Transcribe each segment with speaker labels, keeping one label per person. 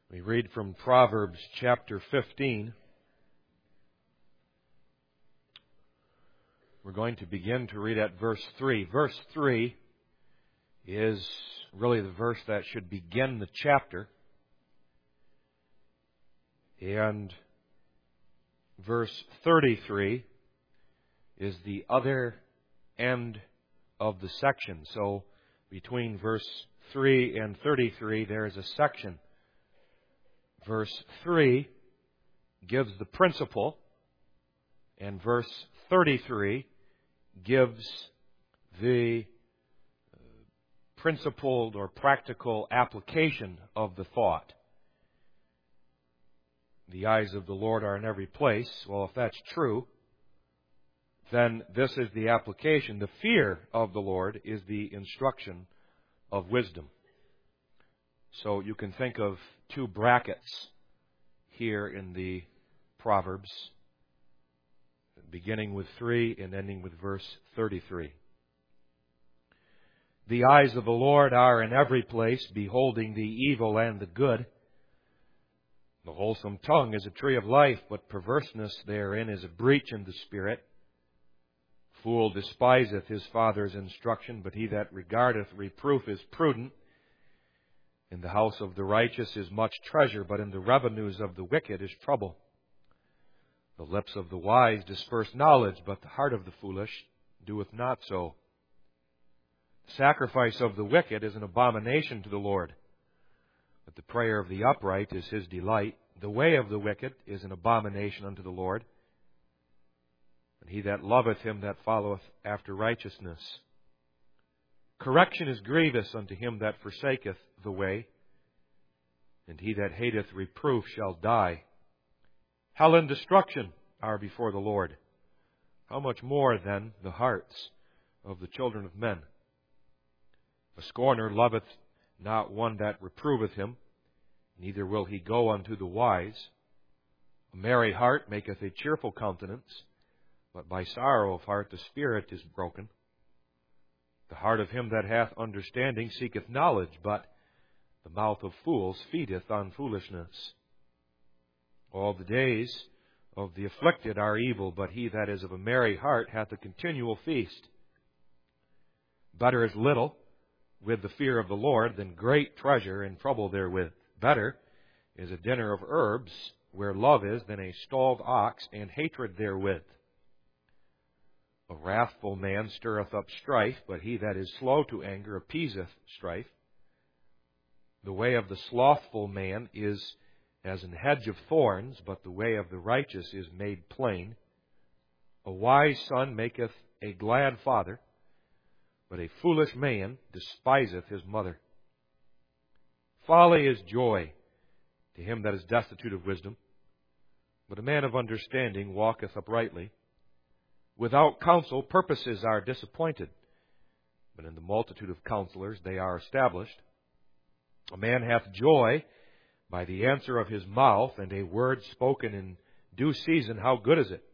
Speaker 1: We read from Proverbs chapter 15. We're going to begin to read at verse 3. Verse 3 is really the verse that should begin the chapter. And verse 33 is the other end of the section. So between verse 3 and 33 there is a section. Verse 3 gives the principle, and verse 33 gives the principled or practical application of the thought. The eyes of the Lord are in every place. Well, if that's true, then this is the application. The fear of the Lord is the instruction of wisdom. So you can think of two brackets here in the Proverbs, beginning with 3 and ending with verse 33. The eyes of the Lord are in every place, beholding the evil and the good. The wholesome tongue is a tree of life, but perverseness therein is a breach in the spirit. Fool despiseth his father's instruction, but he that regardeth reproof is prudent. In the house of the righteous is much treasure, but in the revenues of the wicked is trouble. The lips of the wise disperse knowledge, but the heart of the foolish doeth not so. The sacrifice of the wicked is an abomination to the Lord, but the prayer of the upright is his delight. The way of the wicked is an abomination unto the Lord, and he that loveth him that followeth after righteousness. Correction is grievous unto him that forsaketh the way, and he that hateth reproof shall die. Hell and destruction are before the Lord. How much more, then, the hearts of the children of men? A scorner loveth not one that reproveth him, neither will he go unto the wise. A merry heart maketh a cheerful countenance, but by sorrow of heart the spirit is broken. The heart of him that hath understanding seeketh knowledge, but the mouth of fools feedeth on foolishness. All the days of the afflicted are evil, but he that is of a merry heart hath a continual feast. Better is little with the fear of the Lord than great treasure and trouble therewith. Better is a dinner of herbs where love is than a stalled ox and hatred therewith. A wrathful man stirreth up strife, but he that is slow to anger appeaseth strife. The way of the slothful man is as an hedge of thorns, but the way of the righteous is made plain. A wise son maketh a glad father, but a foolish man despiseth his mother. Folly is joy to him that is destitute of wisdom, but a man of understanding walketh uprightly. Without counsel, purposes are disappointed, but in the multitude of counselors they are established. A man hath joy by the answer of his mouth, and a word spoken in due season, how good is it?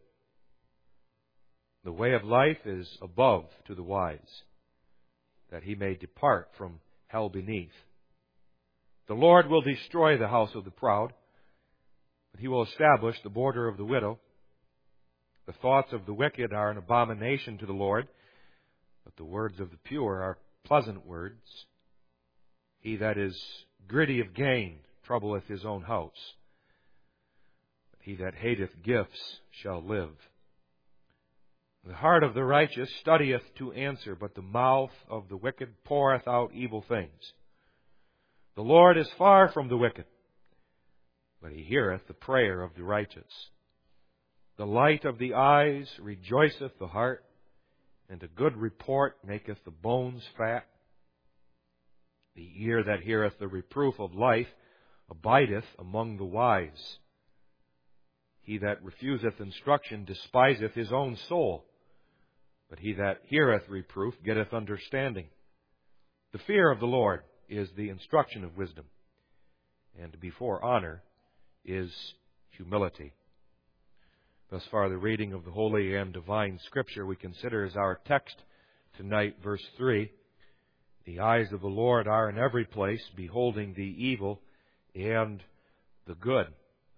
Speaker 1: The way of life is above to the wise, that he may depart from hell beneath. The Lord will destroy the house of the proud, but he will establish the border of the widow. The thoughts of the wicked are an abomination to the Lord, but the words of the pure are pleasant words. He that is greedy of gain troubleth his own house, but he that hateth gifts shall live. The heart of the righteous studieth to answer, but the mouth of the wicked poureth out evil things. The Lord is far from the wicked, but he heareth the prayer of the righteous. The light of the eyes rejoiceth the heart, and a good report maketh the bones fat. The ear that heareth the reproof of life abideth among the wise. He that refuseth instruction despiseth his own soul, but he that heareth reproof getteth understanding. The fear of the Lord is the instruction of wisdom, and before honor is humility. Thus far, the reading of the Holy and Divine Scripture we consider as our text tonight, verse 3. The eyes of the Lord are in every place, beholding the evil and the good.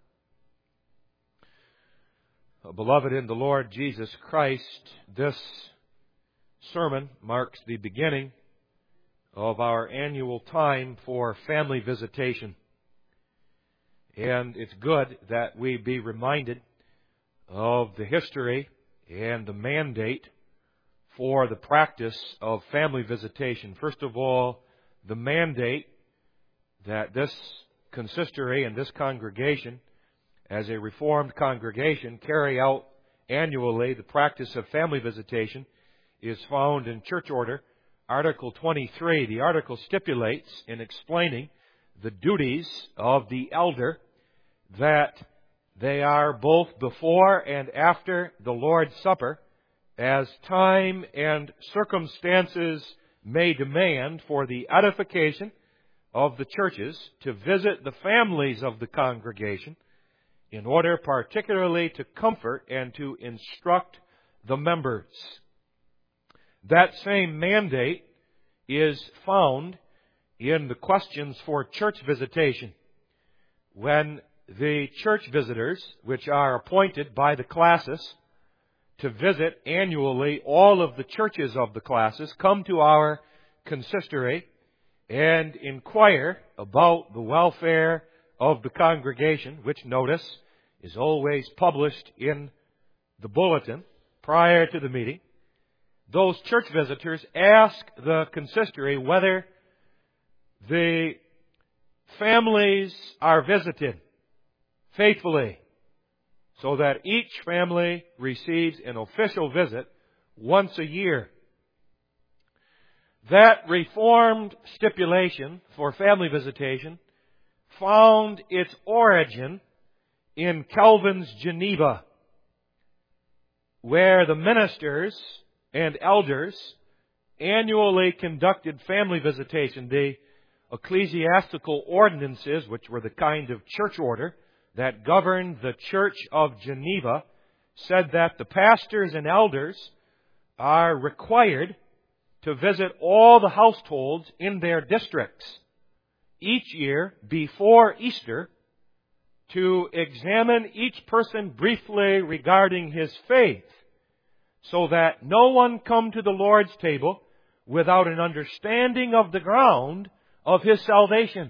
Speaker 1: Beloved in the Lord Jesus Christ, this sermon marks the beginning of our annual time for family visitation. And it's good that we be reminded of the history and the mandate for the practice of family visitation. First of all, the mandate that this consistory and this congregation, as a Reformed congregation, carry out annually the practice of family visitation is found in Church Order, Article 23. The article stipulates, in explaining the duties of the elder, that they are both before and after the Lord's Supper, as time and circumstances may demand, for the edification of the churches, to visit the families of the congregation in order particularly to comfort and to instruct the members. That same mandate is found in the questions for church visitation. When the church visitors, which are appointed by the classis to visit annually all of the churches of the classis, come to our consistory and inquire about the welfare of the congregation, which, notice, is always published in the bulletin prior to the meeting. Those church visitors ask the consistory whether the families are visited faithfully, so that each family receives an official visit once a year. That Reformed stipulation for family visitation found its origin in Calvin's Geneva, where the ministers and elders annually conducted family visitation. The ecclesiastical ordinances, which were the kind of church order that governed the Church of Geneva, said that the pastors and elders are required to visit all the households in their districts each year before Easter to examine each person briefly regarding his faith, so that no one come to the Lord's table without an understanding of the ground of his salvation.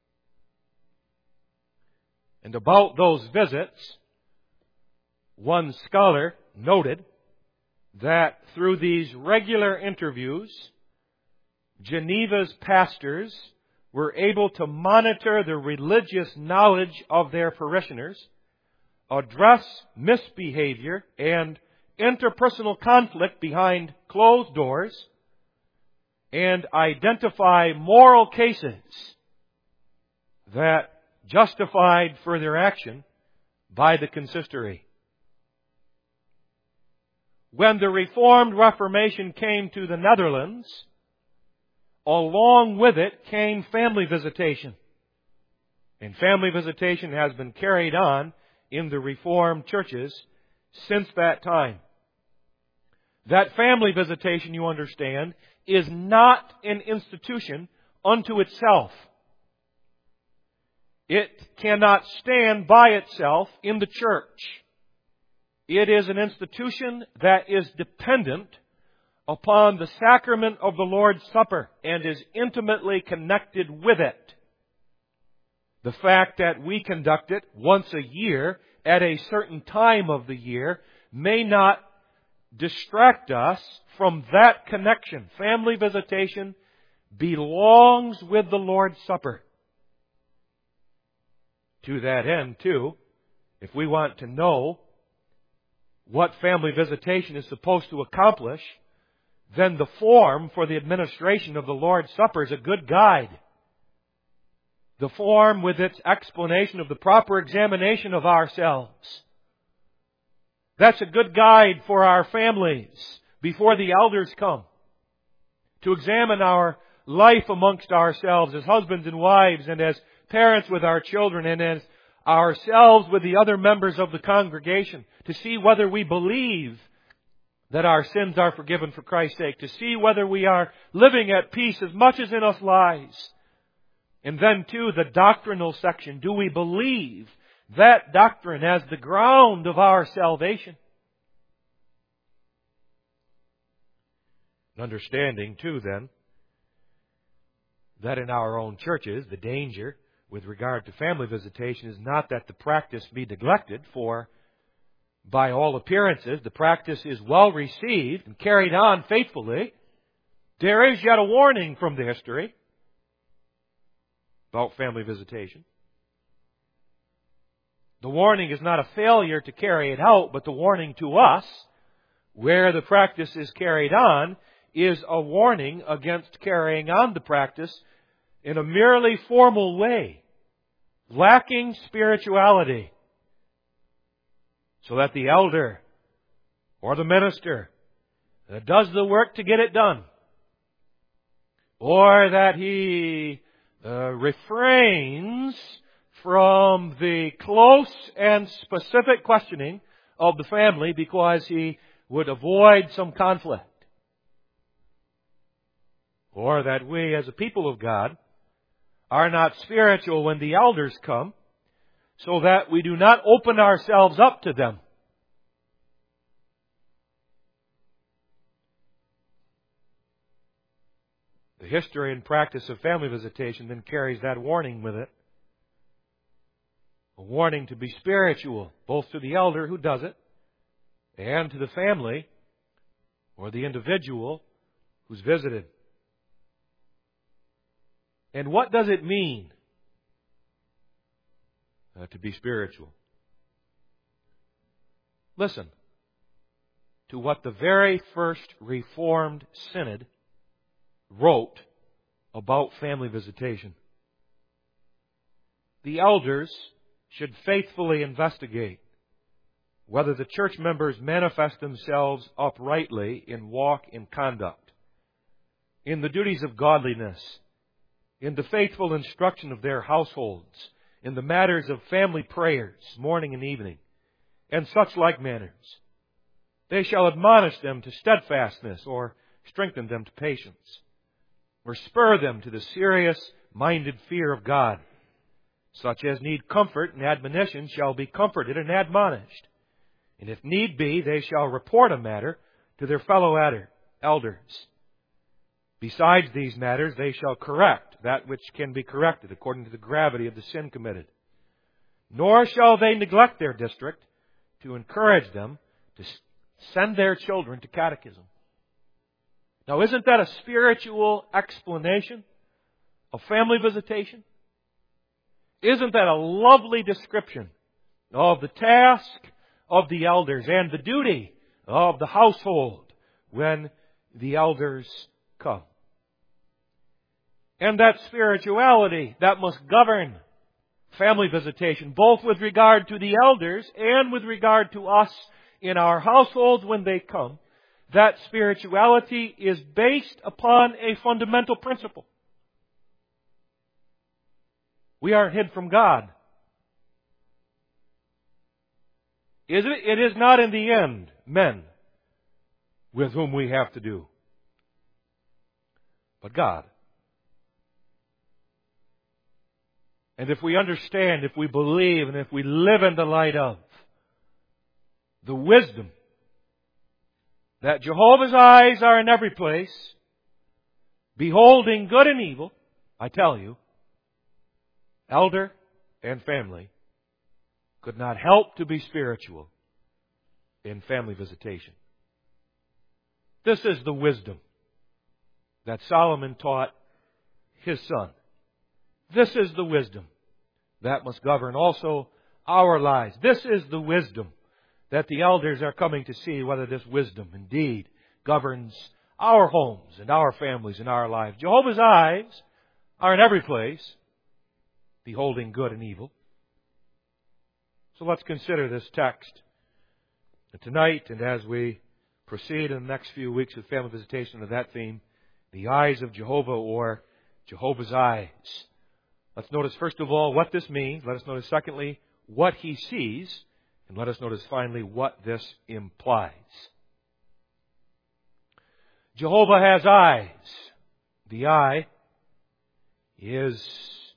Speaker 1: And about those visits, one scholar noted that through these regular interviews, Geneva's pastors were able to monitor the religious knowledge of their parishioners, address misbehavior and interpersonal conflict behind closed doors, and identify moral cases that justified further action by the consistory. When the Reformed Reformation came to the Netherlands, along with it came family visitation. And family visitation has been carried on in the Reformed churches since that time. That family visitation, you understand, is not an institution unto itself. It cannot stand by itself in the church. It is an institution that is dependent upon the sacrament of the Lord's Supper and is intimately connected with it. The fact that we conduct it once a year at a certain time of the year may not distract us from that connection. Family visitation belongs with the Lord's Supper. To that end, too, if we want to know what family visitation is supposed to accomplish, then the form for the administration of the Lord's Supper is a good guide. The form with its explanation of the proper examination of ourselves. That's a good guide for our families before the elders come, to examine our life amongst ourselves as husbands and wives and as parents with our children and as ourselves with the other members of the congregation, to see whether we believe that our sins are forgiven for Christ's sake, to see whether we are living at peace as much as in us lies, And then, too, the doctrinal section. Do we believe that doctrine as the ground of our salvation? Understanding, too, then, that in our own churches, the danger with regard to family visitation is not that the practice be neglected, for by all appearances, the practice is well received and carried on faithfully. There is yet a warning from the history about family visitation. The warning is not a failure to carry it out, but the warning to us, where the practice is carried on, is a warning against carrying on the practice in a merely formal way, lacking spirituality, so that the elder or the minister that does the work to get it done, or that he refrains from the close and specific questioning of the family because he would avoid some conflict, or that we as a people of God are not spiritual when the elders come, so that we do not open ourselves up to them. The history and practice of family visitation then carries that warning with it. A warning to be spiritual, both to the elder who does it and to the family or the individual who's visited. And what does it mean to be spiritual? Listen to what the very first Reformed Synod wrote about family visitation. The elders should faithfully investigate whether the church members manifest themselves uprightly in walk and conduct, in the duties of godliness, in the faithful instruction of their households, in the matters of family prayers, morning and evening, and such like manners. They shall admonish them to steadfastness, or strengthen them to patience, or spur them to the serious-minded fear of God. Such as need comfort and admonition shall be comforted and admonished. And if need be, they shall report a matter to their fellow elders. Besides these matters, they shall correct that which can be corrected according to the gravity of the sin committed. Nor shall they neglect their district to encourage them to send their children to catechism. Now, isn't that a spiritual explanation of family visitation? Isn't that a lovely description of the task of the elders and the duty of the household when the elders come? And that spirituality that must govern family visitation, both with regard to the elders and with regard to us in our households when they come, that spirituality is based upon a fundamental principle. We aren't hid from God. It is not in the end men with whom we have to do, but God. And if we understand, if we believe, and if we live in the light of the wisdom that Jehovah's eyes are in every place, beholding good and evil, I tell you, elder and family could not help to be spiritual in family visitation. This is the wisdom that Solomon taught his son. This is the wisdom that must govern also our lives. This is the wisdom that the elders are coming to see, whether this wisdom indeed governs our homes and our families and our lives. Jehovah's eyes are in every place, beholding good and evil. So let's consider this text tonight, and as we proceed in the next few weeks with family visitation of that theme, the eyes of Jehovah, or Jehovah's eyes. Let's notice first of all what this means. Let us notice secondly what He sees. And let us notice finally what this implies. Jehovah has eyes. The eye is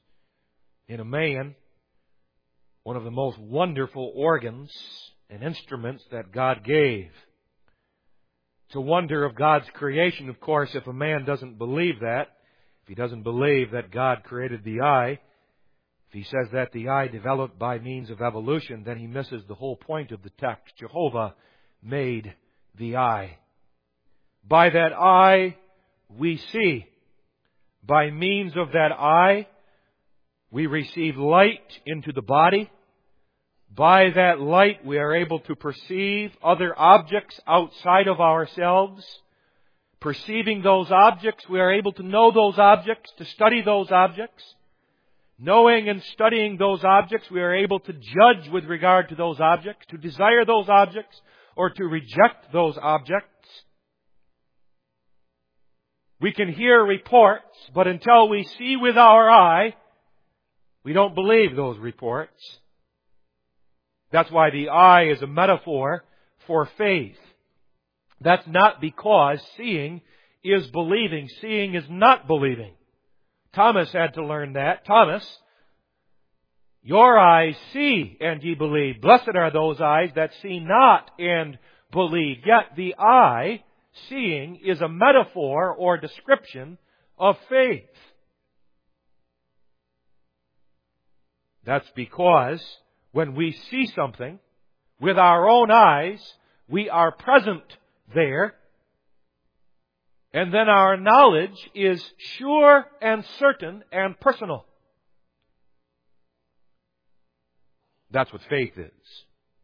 Speaker 1: in a man, one of the most wonderful organs and instruments that God gave. It's a wonder of God's creation, of course, if a man doesn't believe that. If he doesn't believe that God created the eye, if he says that the eye developed by means of evolution, then he misses the whole point of the text. Jehovah made the eye. By that eye, we see. By means of that eye, we receive light into the body. By that light, we are able to perceive other objects outside of ourselves. Perceiving those objects, we are able to know those objects, to study those objects. Knowing and studying those objects, we are able to judge with regard to those objects, to desire those objects, or to reject those objects. We can hear reports, but until we see with our eye, we don't believe those reports. That's why the eye is a metaphor for faith. That's not because seeing is believing. Seeing is not believing. Thomas had to learn that. Thomas, your eyes see and ye believe. Blessed are those eyes that see not and believe. Yet the eye, seeing, is a metaphor or description of faith. That's because when we see something with our own eyes, we are present there. And then our knowledge is sure and certain and personal. That's what faith is.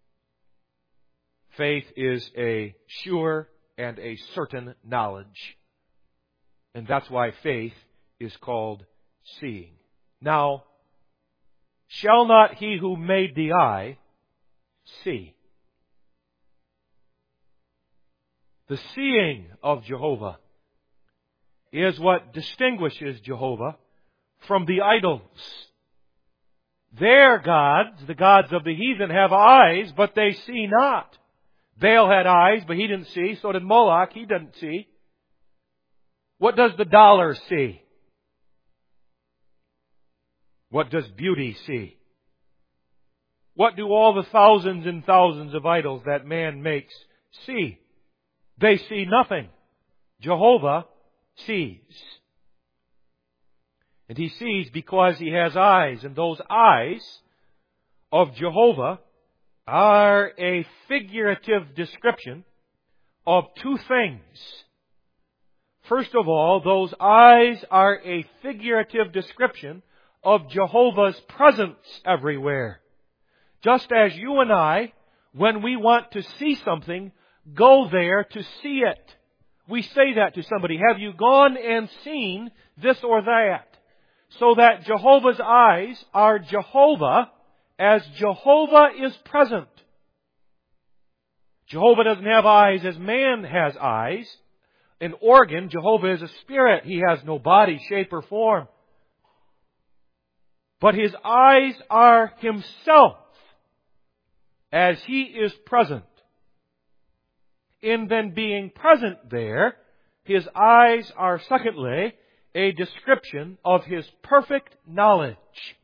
Speaker 1: Faith is a sure and a certain knowledge. And that's why faith is called seeing. Now, shall not he who made the eye see? The seeing of Jehovah is what distinguishes Jehovah from the idols. Their gods, the gods of the heathen, have eyes, but they see not. Baal had eyes, but he didn't see. So did Moloch, he didn't see. What does the dollar see? What does beauty see? What do all the thousands and thousands of idols that man makes see? They see nothing. Jehovah sees. And He sees because He has eyes. And those eyes of Jehovah are a figurative description of two things. First of all, those eyes are a figurative description of Jehovah's presence everywhere. Just as you and I, when we want to see something, go there to see it. We say that to somebody. Have you gone and seen this or that? So that Jehovah's eyes are Jehovah as Jehovah is present. Jehovah doesn't have eyes as man has eyes. An organ, Jehovah is a spirit. He has no body, shape, or form. But His eyes are Himself as He is present. In then being present there, His eyes are, secondly, a description of His perfect knowledge.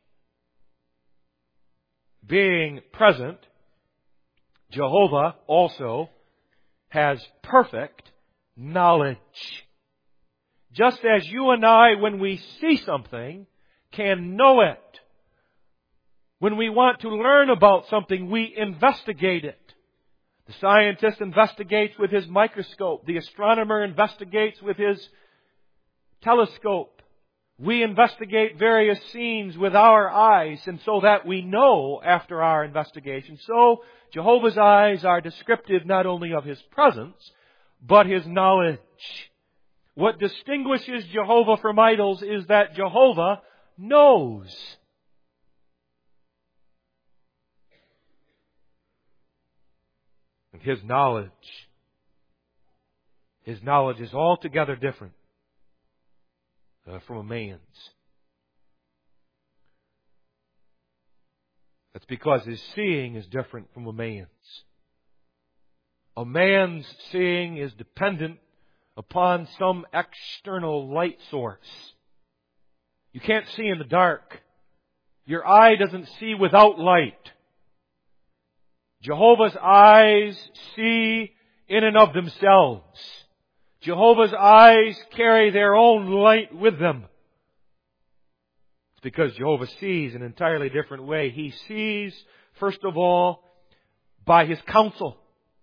Speaker 1: Being present, Jehovah also has perfect knowledge. Just as you and I, when we see something, can know it. When we want to learn about something, we investigate it. The scientist investigates with his microscope. The astronomer investigates with his telescope. We investigate various scenes with our eyes, and so that we know after our investigation. So, Jehovah's eyes are descriptive not only of His presence, but His knowledge. What distinguishes Jehovah from idols is that Jehovah knows. And His knowledge is altogether different from a man's. That's because His seeing is different from a man's. A man's seeing is dependent upon some external light source. You can't see in the dark. Your eye doesn't see without light. Jehovah's eyes see in and of themselves. Jehovah's eyes carry their own light with them. It's because Jehovah sees in an entirely different way. He sees, first of all, by His counsel.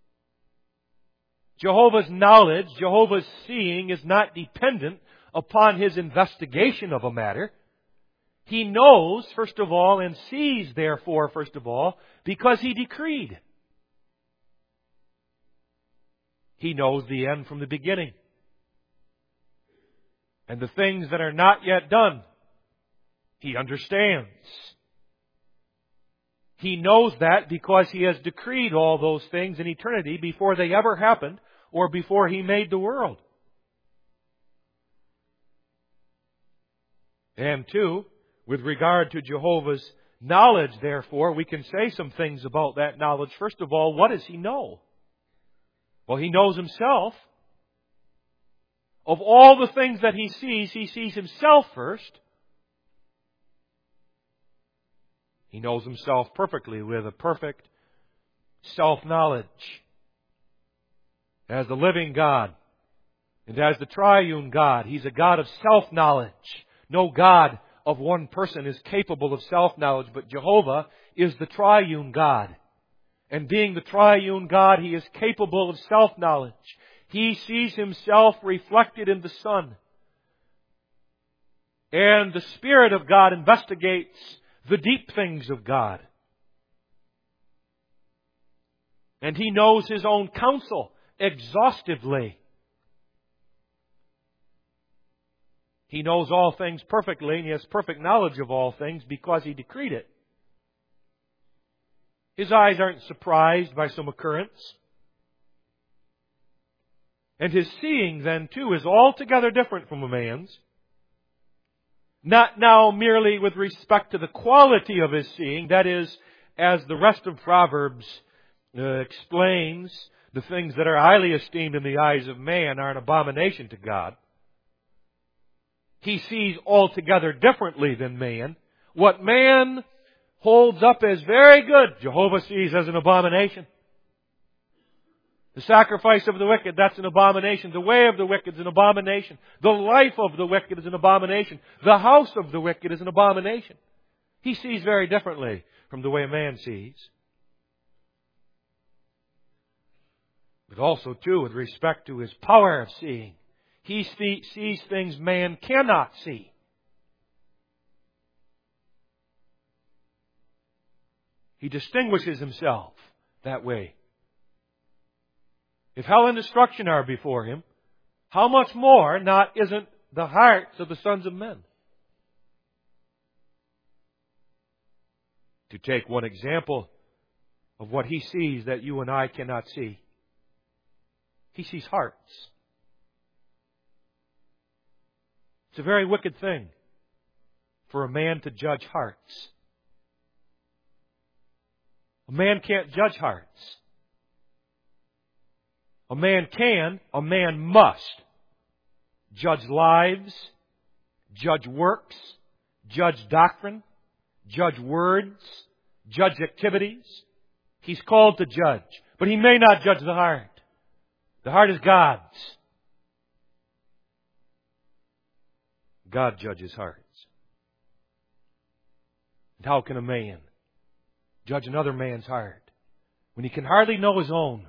Speaker 1: Jehovah's knowledge, Jehovah's seeing is not dependent upon His investigation of a matter. He knows, first of all, and sees, therefore, first of all, because He decreed. He knows the end from the beginning. And the things that are not yet done, He understands. He knows that because He has decreed all those things in eternity before they ever happened or before He made the world. And two, with regard to Jehovah's knowledge, therefore, we can say some things about that knowledge. First of all, what does He know? Well, He knows Himself. Of all the things that He sees Himself first. He knows Himself perfectly with a perfect self-knowledge. As the living God and as the triune God, He's a God of self-knowledge. No God of one person is capable of self-knowledge, but Jehovah is the triune God. And being the triune God, He is capable of self-knowledge. He sees Himself reflected in the Son. And the Spirit of God investigates the deep things of God. And He knows His own counsel exhaustively. He knows all things perfectly, and He has perfect knowledge of all things because He decreed it. His eyes aren't surprised by some occurrence. And His seeing, then, too, is altogether different from a man's. Not now merely with respect to the quality of His seeing, that is, as the rest of Proverbs explains, the things that are highly esteemed in the eyes of man are an abomination to God. He sees altogether differently than man. What man holds up as very good, Jehovah sees as an abomination. The sacrifice of the wicked, that's an abomination. The way of the wicked is an abomination. The life of the wicked is an abomination. The house of the wicked is an abomination. He sees very differently from the way a man sees. But also, too, with respect to His power of seeing, He sees things man cannot see. He distinguishes Himself that way. If hell and destruction are before Him, how much more isn't the hearts of the sons of men? To take one example of what He sees that you and I cannot see. He sees hearts. It's a very wicked thing for a man to judge hearts. A man can't judge hearts. A man must judge lives, judge works, judge doctrine, judge words, judge activities. He's called to judge, but he may not judge the heart. The heart is God's. God judges hearts. And how can a man judge another man's heart when he can hardly know his own?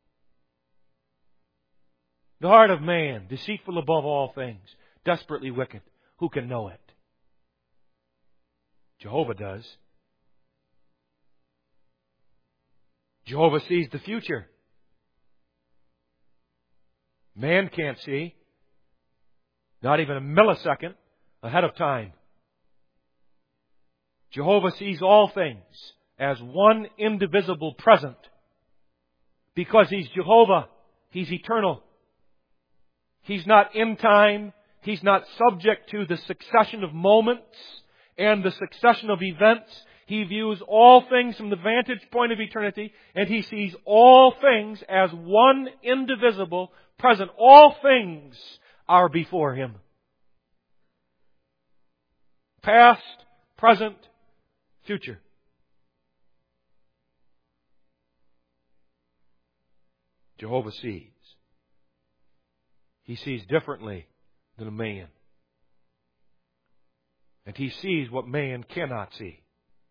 Speaker 1: The heart of man, deceitful above all things, desperately wicked. Who can know it? Jehovah does. Jehovah sees the future. Man can't see, not even a millisecond ahead of time. Jehovah sees all things as one indivisible present. Because He's Jehovah, He's eternal. He's not in time. He's not subject to the succession of moments and the succession of events. He views all things from the vantage point of eternity, and He sees all things as one indivisible present. All things are before Him. Past, present, future. Jehovah sees. He sees differently than a man. And He sees what man cannot see.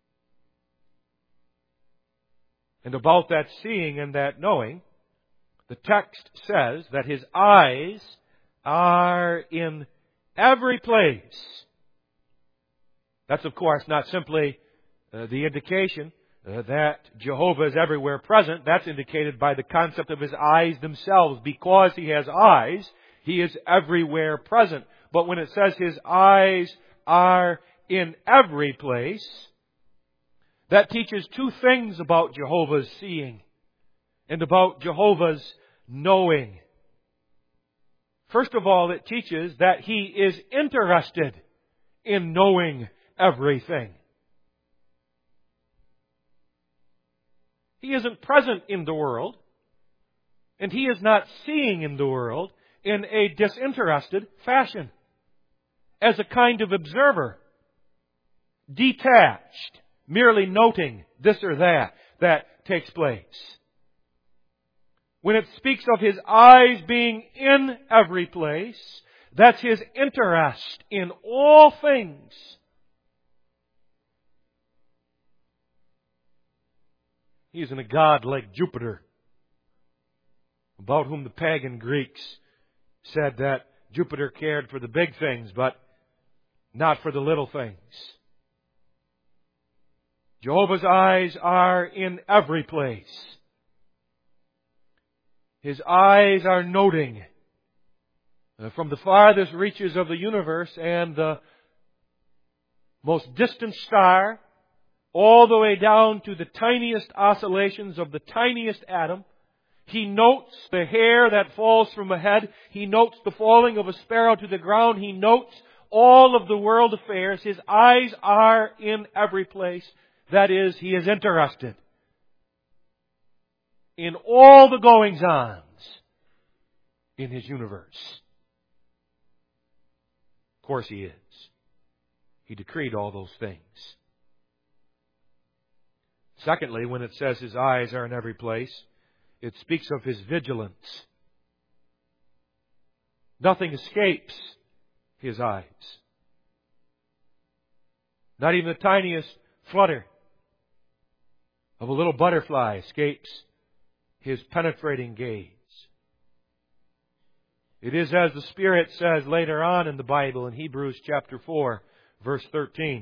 Speaker 1: And about that seeing and that knowing, the text says that His eyes are in every place. That's, of course, not simply the indication that Jehovah is everywhere present. That's indicated by the concept of His eyes themselves. Because He has eyes, He is everywhere present. But when it says His eyes are in every place, that teaches two things about Jehovah's seeing and about Jehovah's knowing. First of all, it teaches that He is interested in knowing everything. He isn't present in the world, and He is not seeing in the world in a disinterested fashion, as a kind of observer, detached, merely noting this or that takes place. When it speaks of His eyes being in every place, that's His interest in all things. He isn't a god like Jupiter, about whom the pagan Greeks said that Jupiter cared for the big things, but not for the little things. Jehovah's eyes are in every place. His eyes are noting from the farthest reaches of the universe and the most distant star all the way down to the tiniest oscillations of the tiniest atom. He notes the hair that falls from a head. He notes the falling of a sparrow to the ground. He notes all of the world affairs. His eyes are in every place. That is, He is interested in all the goings-ons in His universe. Of course He is. He decreed all those things. Secondly, when it says His eyes are in every place, it speaks of His vigilance. Nothing escapes His eyes. Not even the tiniest flutter of a little butterfly escapes His penetrating gaze. It is as the Spirit says later on in the Bible in Hebrews chapter 4, verse 13.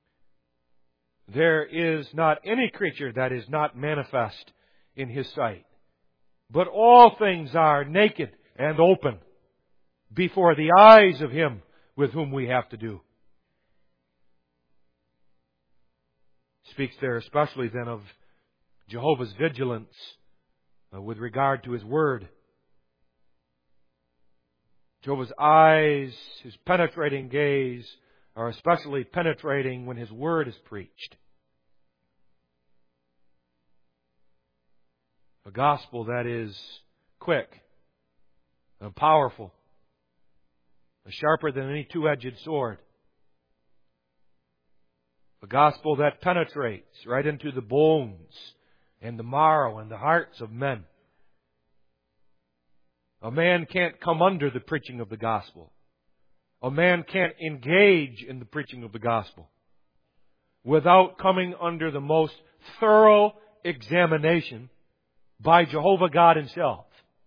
Speaker 1: There is not any creature that is not manifest in His sight, but all things are naked and open before the eyes of Him with whom we have to do. Speaks there especially then of Jehovah's vigilance with regard to His Word. Jehovah's eyes, His penetrating gaze, are especially penetrating when His Word is preached. A gospel that is quick and powerful, sharper than any two-edged sword. A gospel that penetrates right into the bones and the marrow and the hearts of men. A man can't come under the preaching of the gospel. A man can't engage in the preaching of the gospel without coming under the most thorough examination by Jehovah God Himself.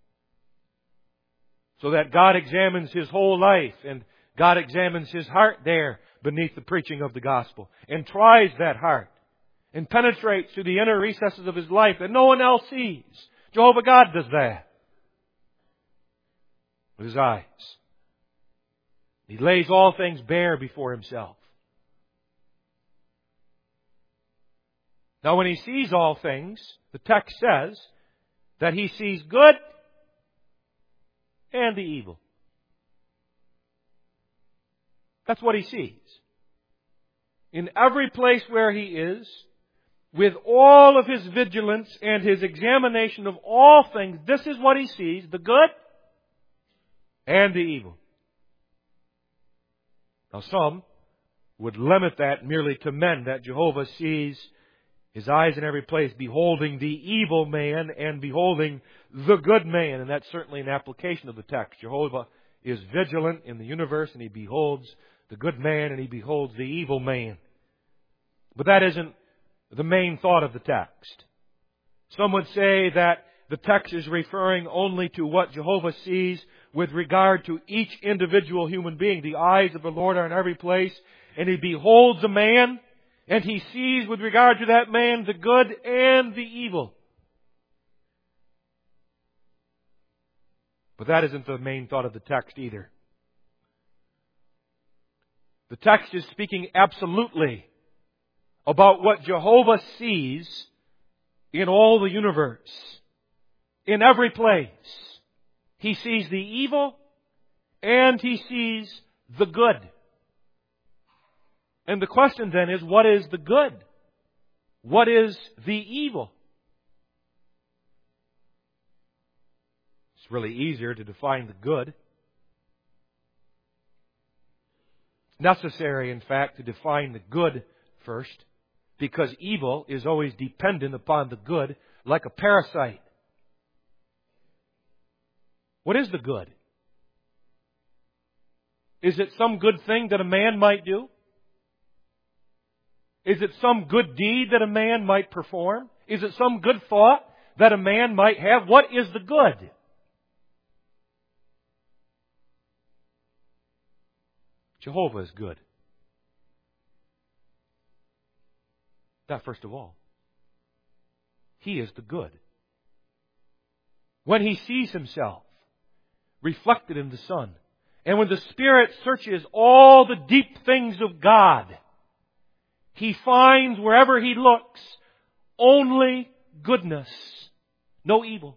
Speaker 1: So that God examines his whole life and God examines his heart there beneath the preaching of the gospel and tries that heart and penetrates to the inner recesses of his life that no one else sees. Jehovah God does that with His eyes. He lays all things bare before Himself. Now when He sees all things, the text says that He sees good and the evil. That's what He sees. In every place where He is, with all of His vigilance and His examination of all things, this is what He sees, the good and the evil. Now some would limit that merely to men, that Jehovah sees His eyes in every place, beholding the evil man and beholding the good man. And that's certainly an application of the text. Jehovah is vigilant in the universe, and He beholds the good man and He beholds the evil man. But that isn't the main thought of the text. Some would say that the text is referring only to what Jehovah sees with regard to each individual human being. The eyes of the Lord are in every place, and He beholds a man, and He sees with regard to that man the good and the evil. But that isn't the main thought of the text either. The text is speaking absolutely about what Jehovah sees in all the universe, in every place. He sees the evil and He sees the good. And the question then is, what is the good? What is the evil? It's really easier to define the good. It's necessary, in fact, to define the good first, because evil is always dependent upon the good, like a parasite. What is the good? Is it some good thing that a man might do? Is it some good deed that a man might perform? Is it some good thought that a man might have? What is the good? Jehovah is good. That first of all. He is the good. When He sees Himself reflected in the Son, and when the Spirit searches all the deep things of God, He finds wherever He looks only goodness, no evil.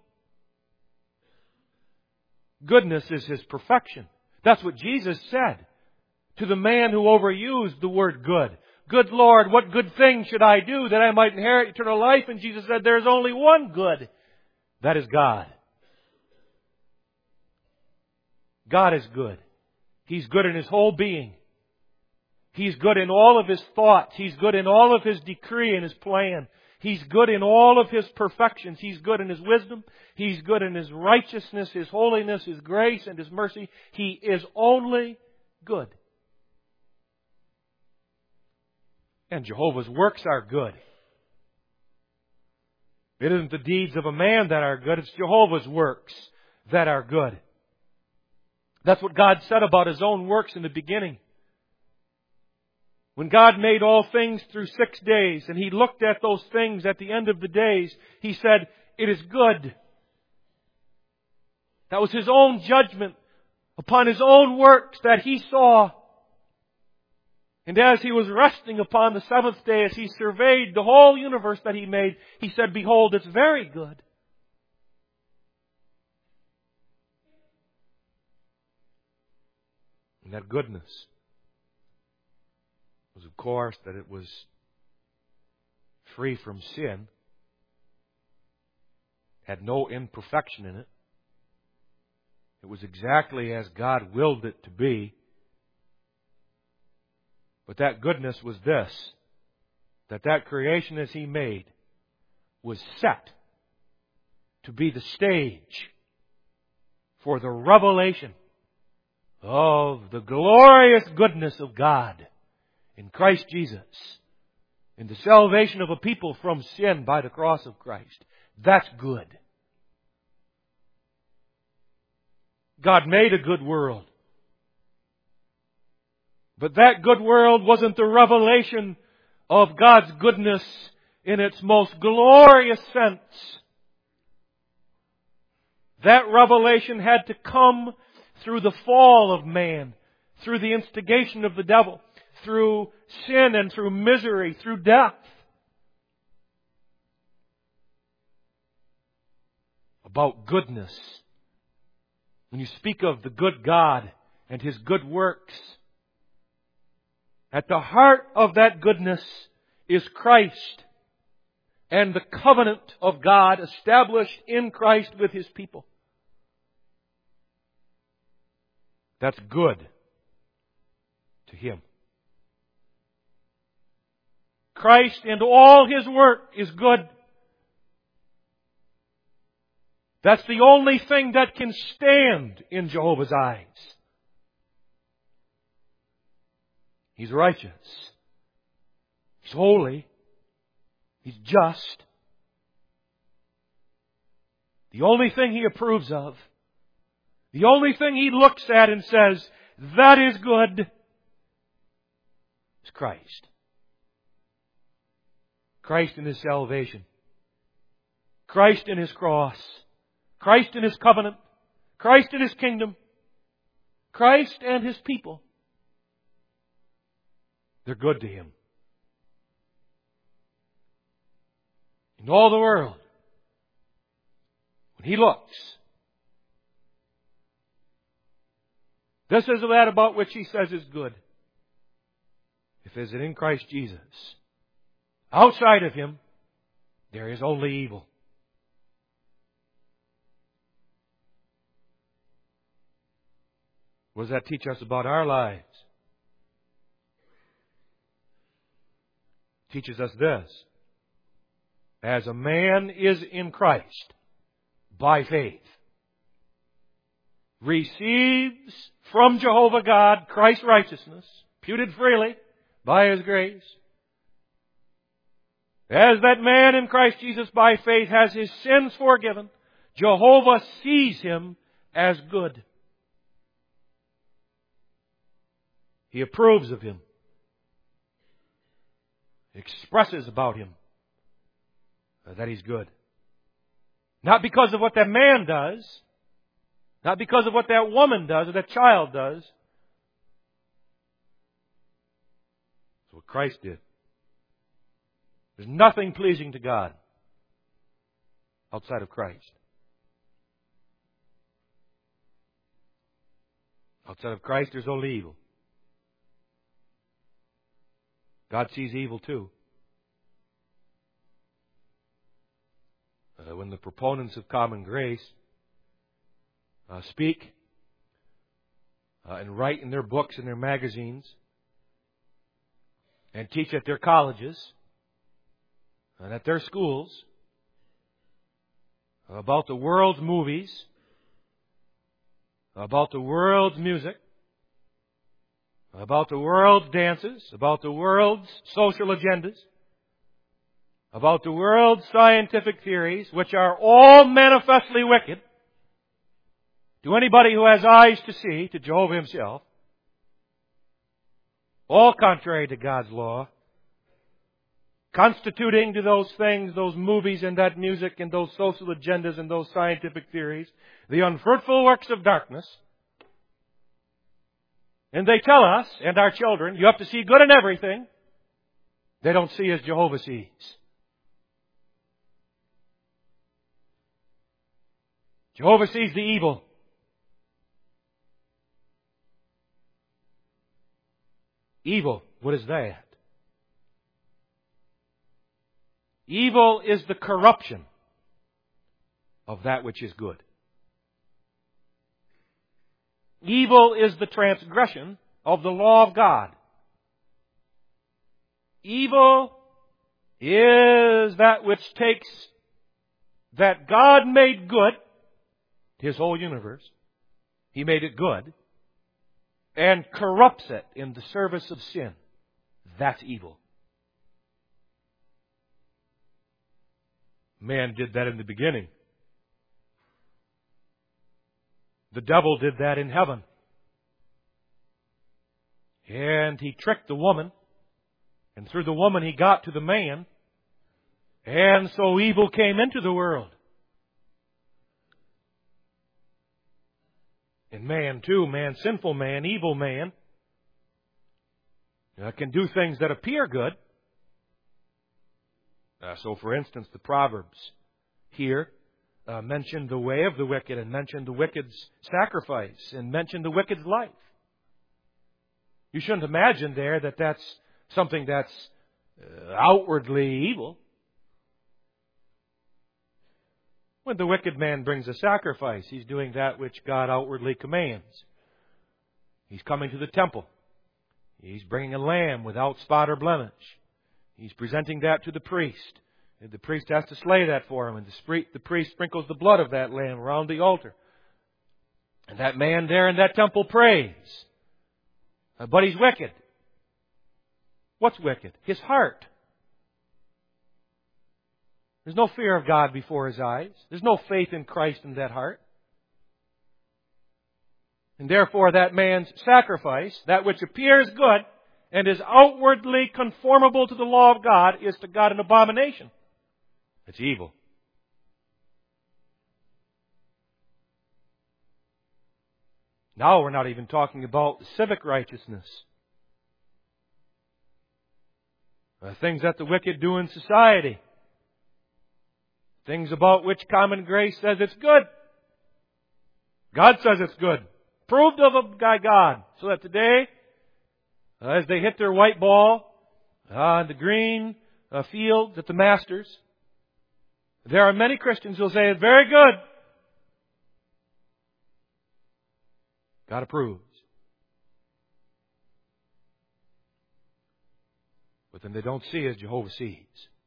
Speaker 1: Goodness is His perfection. That's what Jesus said to the man who overused the word good. Good Lord, what good thing should I do that I might inherit eternal life? And Jesus said, there's only one good. That is God. God is good. He's good in His whole being. He's good in all of His thoughts. He's good in all of His decree and His plan. He's good in all of His perfections. He's good in His wisdom. He's good in His righteousness, His holiness, His grace, and His mercy. He is only good. And Jehovah's works are good. It isn't the deeds of a man that are good. It's Jehovah's works that are good. That's what God said about His own works in the beginning. When God made all things through 6 days, and He looked at those things at the end of the days, He said, it is good. That was His own judgment upon His own works that He saw. And as He was resting upon the seventh day, as He surveyed the whole universe that He made, He said, behold, it's very good. And that goodness was, of course, that it was free from sin, had no imperfection in it. It was exactly as God willed it to be. But that goodness was this, that creation as He made was set to be the stage for the revelation of the glorious goodness of God in Christ Jesus, in the salvation of a people from sin by the cross of Christ. That's good. God made a good world. But that good world wasn't the revelation of God's goodness in its most glorious sense. That revelation had to come through the fall of man, through the instigation of the devil, through sin and through misery, through death. About goodness. When you speak of the good God and His good works, at the heart of that goodness is Christ and the covenant of God established in Christ with His people. That's good to Him. Christ and all His work is good. That's the only thing that can stand in Jehovah's eyes. He's righteous. He's holy. He's just. The only thing He approves of, the only thing He looks at and says, that is good, is Christ. Christ in His salvation. Christ in His cross. Christ in His covenant. Christ in His kingdom. Christ and His people. They're good to Him. In all the world, when He looks, this is that about which He says is good. If is it in Christ Jesus, outside of Him, there is only evil. What does that teach us about our lives? It teaches us this. As a man is in Christ, by faith, receives from Jehovah God Christ's righteousness, imputed freely by His grace. As that man in Christ Jesus by faith has his sins forgiven, Jehovah sees him as good. He approves of him. Expresses about him that he's good. Not because of what that man does, not because of what that woman does or that child does. It's what Christ did. There's nothing pleasing to God outside of Christ. Outside of Christ, there's only evil. God sees evil too. When the proponents of common grace speak and write in their books and their magazines and teach at their colleges and at their schools about the world's movies, about the world's music, about the world's dances, about the world's social agendas, about the world's scientific theories, which are all manifestly wicked, to anybody who has eyes to see, to Jehovah Himself, all contrary to God's law, constituting to those things, those movies and that music and those social agendas and those scientific theories, the unfruitful works of darkness. And they tell us and our children, you have to see good in everything. They don't see as Jehovah sees. Jehovah sees the evil. Evil, what is that? Evil is the corruption of that which is good. Evil is the transgression of the law of God. Evil is that which takes that God made good, His whole universe, He made it good, and corrupts it in the service of sin. That's evil. Man did that in the beginning. The devil did that in heaven. And he tricked the woman. And through the woman he got to the man. And so evil came into the world. And man too, man, sinful man, evil man, can do things that appear good. So for instance, the Proverbs here mention the way of the wicked and mention the wicked's sacrifice and mention the wicked's life. You shouldn't imagine there that that's something that's outwardly evil. When the wicked man brings a sacrifice, he's doing that which God outwardly commands. He's coming to the temple. He's bringing a lamb without spot or blemish. He's presenting that to the priest. And the priest has to slay that for him. And the priest sprinkles the blood of that lamb around the altar. And that man there in that temple prays. But he's wicked. What's wicked? His heart. There's no fear of God before his eyes. There's no faith in Christ in that heart. And therefore that man's sacrifice, that which appears good and is outwardly conformable to the law of God, is to God an abomination. It's evil. Now we're not even talking about civic righteousness. Things that the wicked do in society. Things about which common grace says it's good. God says it's good. Proved of by God. So that today, as they hit their white ball on the green fields at the Masters, there are many Christians who will say, it's very good. God approves. But then they don't see as Jehovah sees.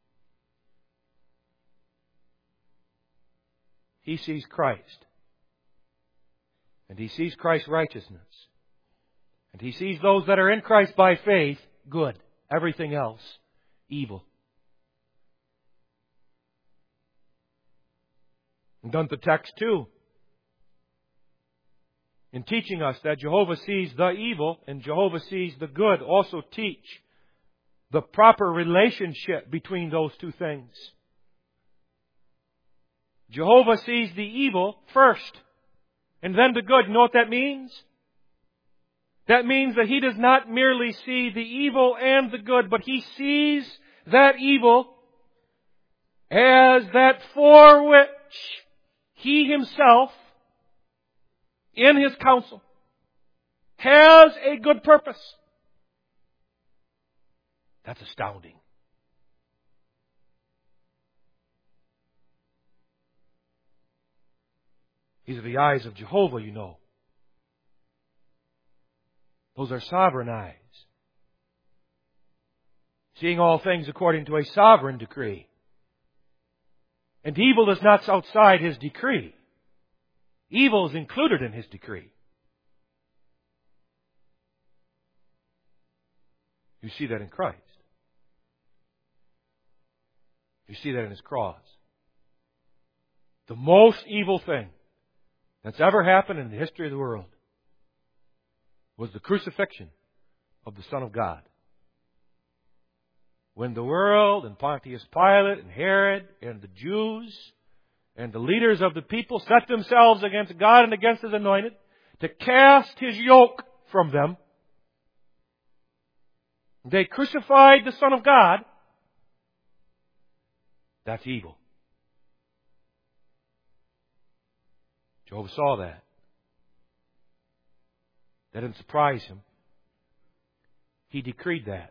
Speaker 1: He sees Christ. And he sees Christ's righteousness. And he sees those that are in Christ by faith, good. Everything else, evil. And doesn't the text too, in teaching us that Jehovah sees the evil and Jehovah sees the good, also teach the proper relationship between those two things. Jehovah sees the evil first and then the good. You know what that means? That means that He does not merely see the evil and the good, but He sees that evil as that for which He Himself, in His counsel, has a good purpose. That's astounding. These are the eyes of Jehovah, you know. Those are sovereign eyes. Seeing all things according to a sovereign decree. And evil is not outside His decree. Evil is included in His decree. You see that in Christ. You see that in His cross. The most evil thing that's ever happened in the history of the world was the crucifixion of the Son of God. When the world and Pontius Pilate and Herod and the Jews and the leaders of the people set themselves against God and against His anointed to cast His yoke from them, they crucified the Son of God. That's evil. Jehovah saw that. That didn't surprise Him. He decreed that.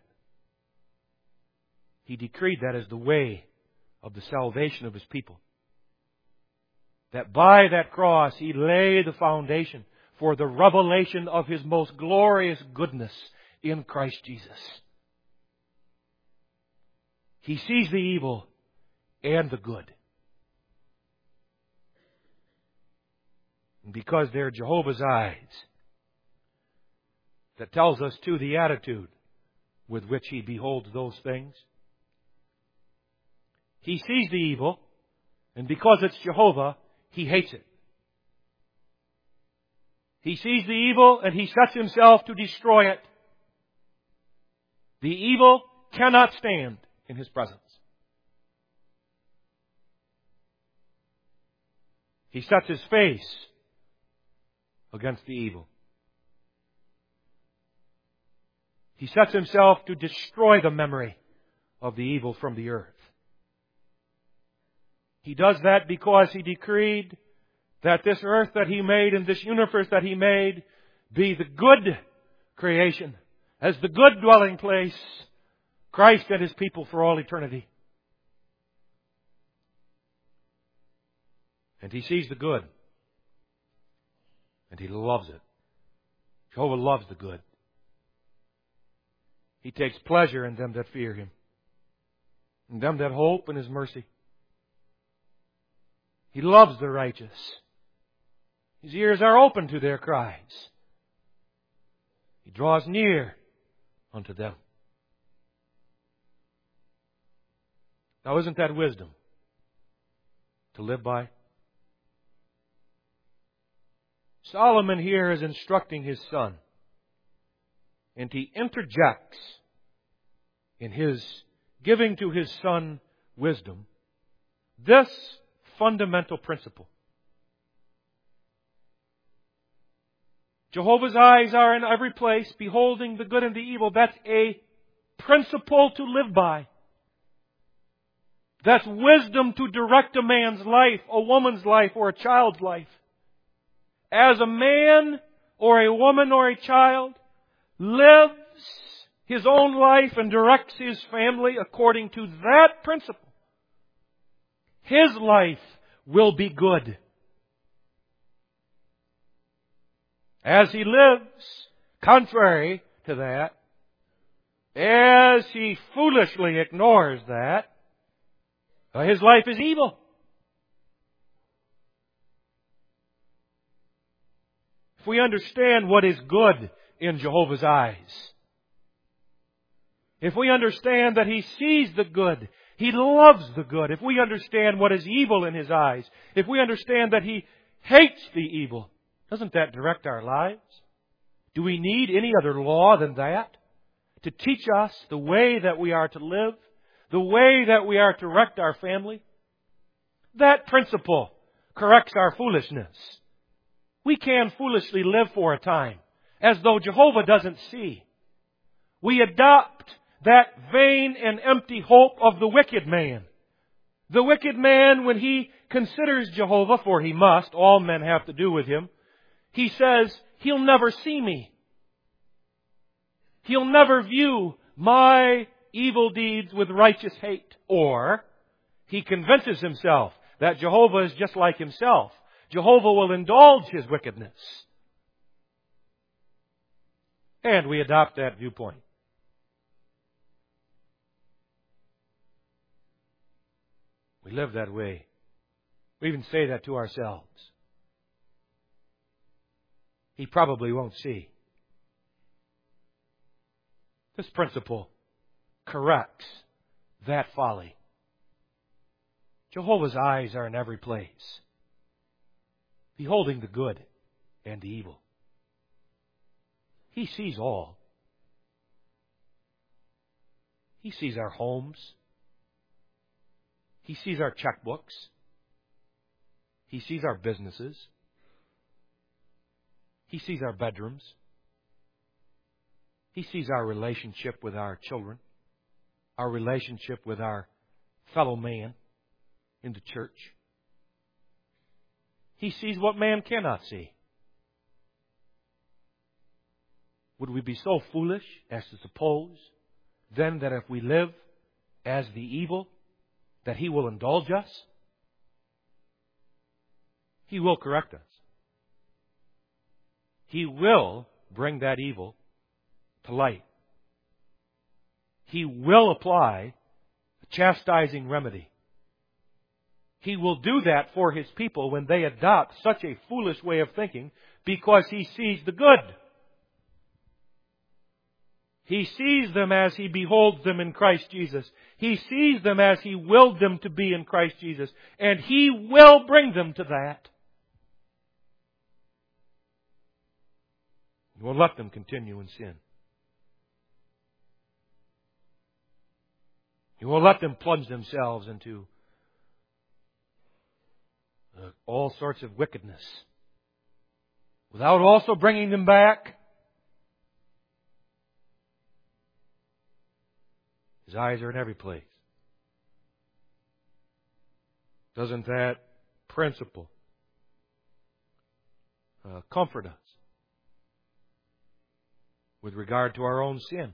Speaker 1: He decreed that as the way of the salvation of His people. That by that cross He laid the foundation for the revelation of His most glorious goodness in Christ Jesus. He sees the evil and the good. And because they're Jehovah's eyes, that tells us too the attitude with which He beholds those things. He sees the evil, and because it's Jehovah, He hates it. He sees the evil, and He sets Himself to destroy it. The evil cannot stand in His presence. He sets His face against the evil. He sets Himself to destroy the memory of the evil from the earth. He does that because He decreed that this earth that He made and this universe that He made be the good creation, as the good dwelling place, Christ and His people for all eternity. And He sees the good. And He loves it. Jehovah loves the good. He takes pleasure in them that fear Him. and them that hope in His mercy. He loves the righteous. His ears are open to their cries. He draws near unto them. Now, isn't that wisdom to live by? Solomon here is instructing his son, and he interjects in his giving to his son wisdom this fundamental principle. Jehovah's eyes are in every place, beholding the good and the evil. That's a principle to live by. That's wisdom to direct a man's life, a woman's life, or a child's life. As a man or a woman or a child lives his own life and directs his family according to that principle, his life will be good. As he lives contrary to that, as he foolishly ignores that, his life is evil. If we understand what is good in Jehovah's eyes, if we understand that He sees the good, He loves the good, if we understand what is evil in His eyes, if we understand that He hates the evil, doesn't that direct our lives? Do we need any other law than that to teach us the way that we are to live, the way that we are to direct our family? That principle corrects our foolishness. We can foolishly live for a time, as though Jehovah doesn't see. We adopt that vain and empty hope of the wicked man. The wicked man, when he considers Jehovah, for he must, all men have to do with him, he says, He'll never see me. He'll never view my evil deeds with righteous hate. Or he convinces himself that Jehovah is just like himself. Jehovah will indulge his wickedness. And we adopt that viewpoint. We live that way. We even say that to ourselves. He probably won't see. This principle corrects that folly. Jehovah's eyes are in every place, beholding the good and the evil. He sees all. He sees our homes. He sees our checkbooks. He sees our businesses. He sees our bedrooms. He sees our relationship with our children, our relationship with our fellow man in the church. He sees what man cannot see. Would we be so foolish as to suppose then that if we live as the evil, that He will indulge us? He will correct us. He will bring that evil to light. He will apply a chastising remedy. He will do that for His people when they adopt such a foolish way of thinking, because He sees the good. He sees them as He beholds them in Christ Jesus. He sees them as He willed them to be in Christ Jesus. And He will bring them to that. He won't let them continue in sin. He won't let them plunge themselves into all sorts of wickedness without also bringing them back. His eyes are in every place. Doesn't that principle comfort us with regard to our own sin?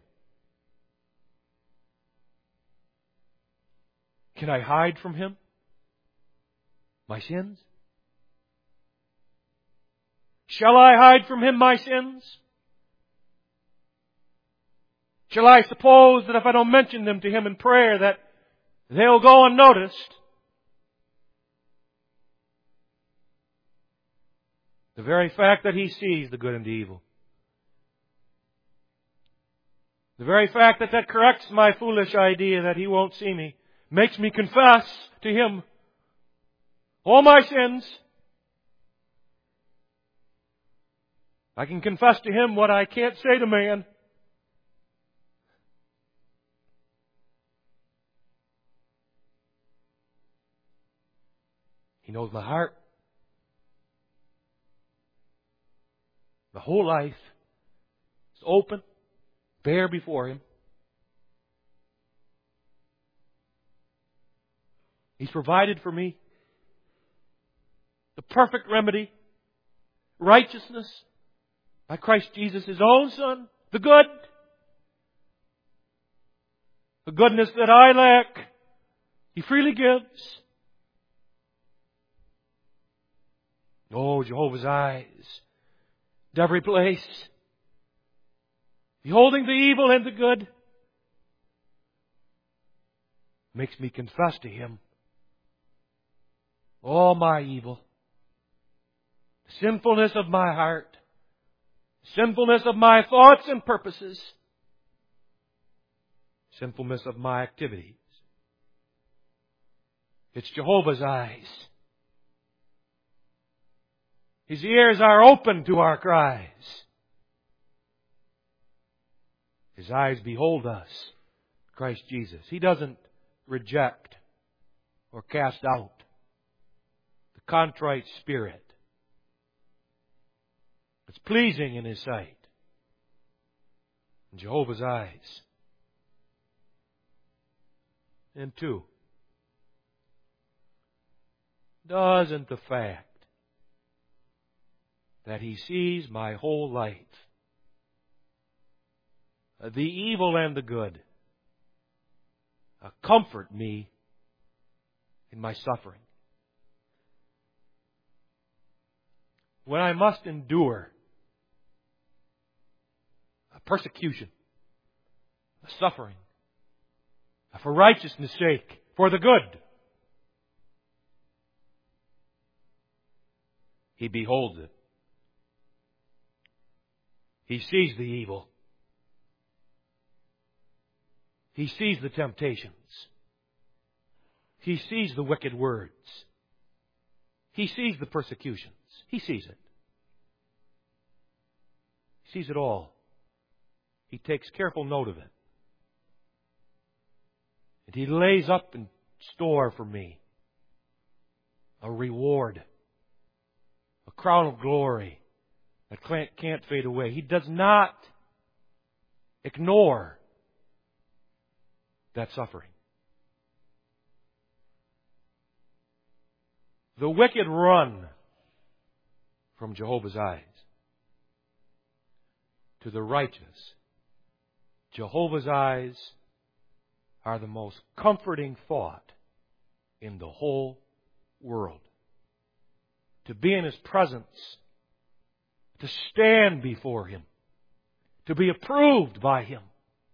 Speaker 1: Can I hide from Him my sins? Shall I hide from Him my sins? Shall I suppose that if I don't mention them to Him in prayer, that they'll go unnoticed. The very fact that He sees the good and the evil. The very fact that that corrects my foolish idea that He won't see me makes me confess to Him all my sins. I can confess to Him what I can't say to man. He knows my heart. The whole life is open, bare before Him. He's provided for me the perfect remedy, righteousness, by Christ Jesus, His own Son, the good. The goodness that I lack, He freely gives. Oh, Jehovah's eyes, at every place, beholding the evil and the good, makes me confess to Him all my evil, the sinfulness of my heart, the sinfulness of my thoughts and purposes, the sinfulness of my activities. It's Jehovah's eyes. His ears are open to our cries. His eyes behold us, Christ Jesus. He doesn't reject or cast out the contrite spirit. It's pleasing in His sight. In Jehovah's eyes. And two, doesn't the fact that He sees my whole life, the evil and the good, comfort me in my suffering? When I must endure a persecution, a suffering, for righteousness' sake, for the good, He beholds it. He sees the evil. He sees the temptations. He sees the wicked words. He sees the persecutions. He sees it. He sees it all. He takes careful note of it. And He lays up in store for me a reward, a crown of glory that can't fade away. He does not ignore that suffering. The wicked run from Jehovah's eyes. To the righteous, Jehovah's eyes are the most comforting thought in the whole world. To be in His presence, to stand before Him, to be approved by Him,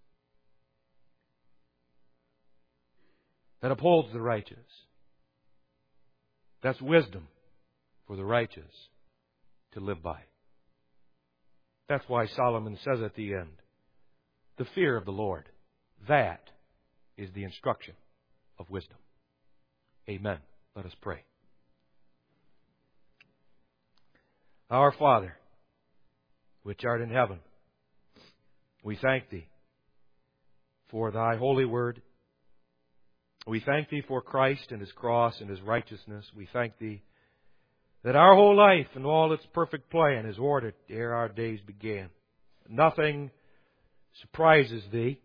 Speaker 1: that upholds the righteous. That's wisdom for the righteous to live by. That's why Solomon says at the end, the fear of the Lord, that is the instruction of wisdom. Amen. Let us pray. Our Father, which art in heaven, we thank Thee for Thy holy word. We thank Thee for Christ and His cross and His righteousness. We thank Thee that our whole life and all its perfect plan is ordered ere our days began. Nothing surprises Thee,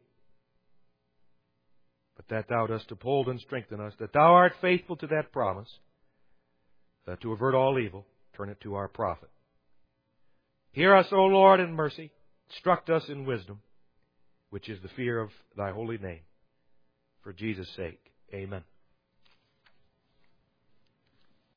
Speaker 1: but that Thou dost uphold and strengthen us, that Thou art faithful to that promise, that to avert all evil, turn it to our profit. Hear us, O Lord, in mercy. Instruct us in wisdom, which is the fear of Thy holy name. For Jesus' sake, amen.